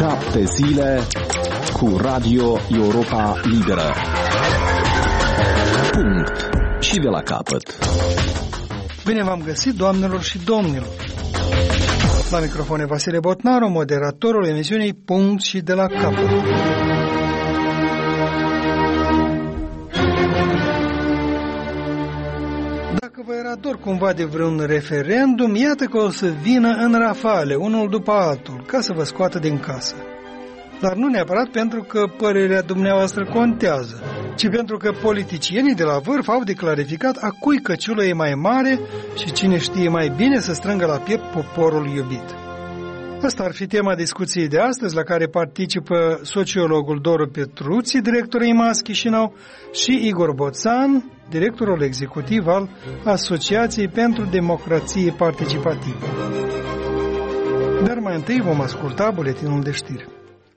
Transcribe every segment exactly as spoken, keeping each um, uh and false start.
Șapte zile cu Radio Europa Liberă. Punct. Și de la capăt. Bine v-am găsit, doamnelor și domnilor. La microfon e Vasile Botnaru, moderatorul emisiunii Punct și de la capăt. Dacă vă era dor cumva de vreun referendum, iată că o să vină în rafale, unul după altul, ca să vă scoată din casă. Dar nu neapărat pentru că părerea dumneavoastră contează, ci pentru că politicienii de la vârf au de clarificat a cui căciulă e mai mare și cine știe mai bine să strângă la piept poporul iubit. Asta ar fi tema discuției de astăzi, la care participă sociologul Doru Petruții, directorul I M A S Chișinău, și Igor Boțan, directorul executiv al Asociației pentru Democrație Participativă. Dar mai întâi vom asculta buletinul de știri.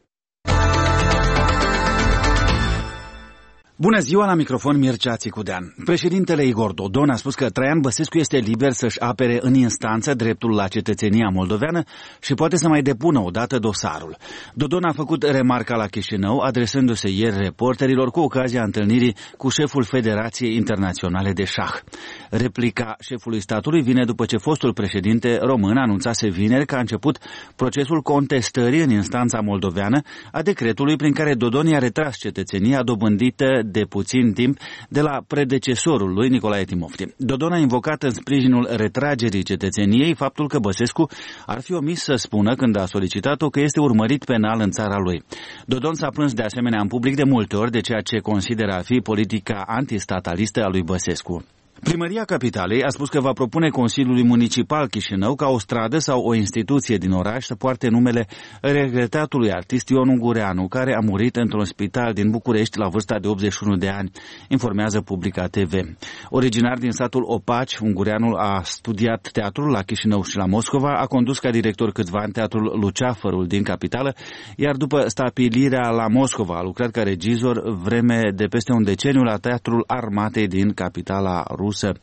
Bună ziua, la microfon Mircea Țicudean. Președintele Igor Dodon a spus că Traian Băsescu este liber să-și apere în instanță dreptul la cetățenia moldoveană și poate să mai depună odată dosarul. Dodon a făcut remarca la Chișinău, adresându-se ieri reporterilor cu ocazia întâlnirii cu șeful Federației Internaționale de Șah. Replica șefului statului vine după ce fostul președinte român anunțase vineri că a început procesul contestării în instanța moldoveană a decretului prin care Dodon i-a retras cetățenia dobândită de puțin timp de la predecesorul lui Nicolae Timofti. Dodon a invocat în sprijinul retragerii cetățeniei faptul că Băsescu ar fi omis să spună când a solicitat-o că este urmărit penal în țara lui. Dodon s-a plâns de asemenea în public de multe ori de ceea ce consideră a fi politica antistatalistă a lui Băsescu. Primăria Capitalei a spus că va propune Consiliului Municipal Chișinău ca o stradă sau o instituție din oraș să poarte numele regretatului artist Ion Ungureanu, care a murit într-un spital din București la vârsta de optzeci și unu de ani, informează Publica T V. Originar din satul Opaci, Ungureanu a studiat teatrul la Chișinău și la Moscova, a condus ca director câțiva ani teatrul Luceafărul din capitală, iar după stabilirea la Moscova a lucrat ca regizor vreme de peste un deceniu la Teatrul Armatei din capitala rusă.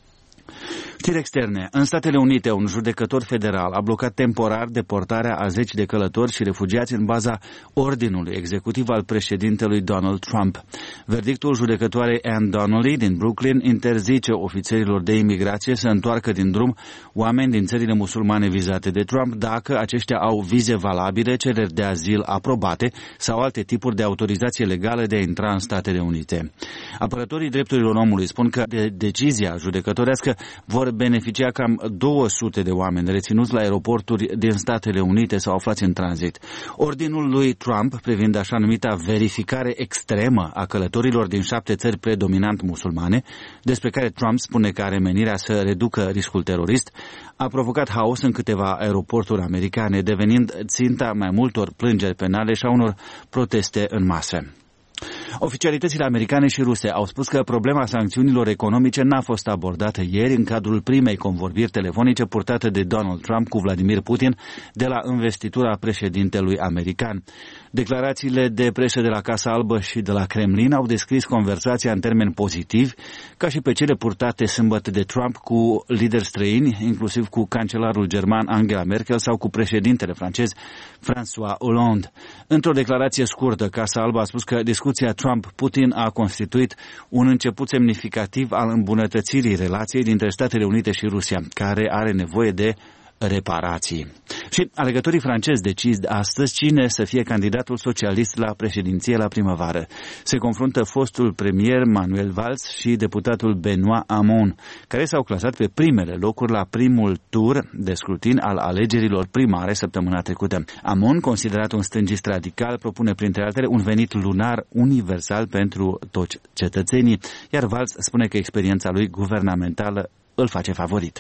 Știri externe. În Statele Unite, un judecător federal a blocat temporar deportarea a zeci de călători și refugiați în baza ordinului executiv al președintelui Donald Trump. Verdictul judecătoarei Ann Donnelly din Brooklyn interzice ofițerilor de imigrație să întoarcă din drum oameni din țările musulmane vizate de Trump dacă aceștia au vize valabile, cereri de azil aprobate sau alte tipuri de autorizație legală de a intra în Statele Unite. Apărătorii drepturilor omului spun că de decizia judecătorească vor beneficia cam două sute de oameni reținuți la aeroporturi din Statele Unite sau aflați în tranzit. Ordinul lui Trump privind așa numita verificare extremă a călătorilor din șapte țări predominant musulmane, despre care Trump spune că are menirea să reducă riscul terorist, a provocat haos în câteva aeroporturi americane, devenind ținta mai multor plângeri penale și a unor proteste în masă. Oficialitățile americane și ruse au spus că problema sancțiunilor economice n-a fost abordată ieri în cadrul primei convorbiri telefonice purtate de Donald Trump cu Vladimir Putin de la investitura președintelui american. Declarațiile de presă de la Casa Albă și de la Kremlin au descris conversația în termeni pozitivi, ca și pe cele purtate sâmbătă de Trump cu lideri străini, inclusiv cu cancelarul german Angela Merkel sau cu președintele francez François Hollande. Într-o declarație scurtă, Casa Albă a spus că discuția Trump-Putin a constituit un început semnificativ al îmbunătățirii relației dintre Statele Unite și Rusia, care are nevoie de reparații. Și alegătorii francezi decid astăzi cine să fie candidatul socialist la președinție la primăvară. Se confruntă fostul premier Manuel Valls și deputatul Benoît Hamon, care s-au clasat pe primele locuri la primul tur de scrutin al alegerilor primare săptămâna trecută. Hamon, considerat un stângist radical, propune printre altele un venit lunar universal pentru toți cetățenii, iar Valls spune că experiența lui guvernamentală îl face favorit.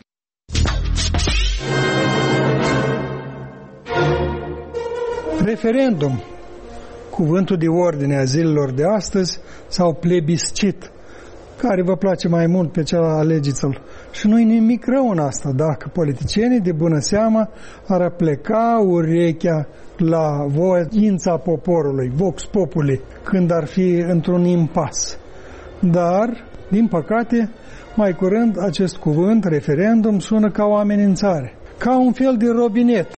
Referendum, cuvântul de ordine a zilelor de astăzi, sau plebiscit, care vă place mai mult, pe cel alegeți-l. Și nu-i nimic rău în asta, dacă politicienii de bună seamă ar pleca urechea la voința poporului, vox populi, când ar fi într-un impas. Dar, din păcate, mai curând acest cuvânt, referendum, sună ca o amenințare, ca un fel de robinet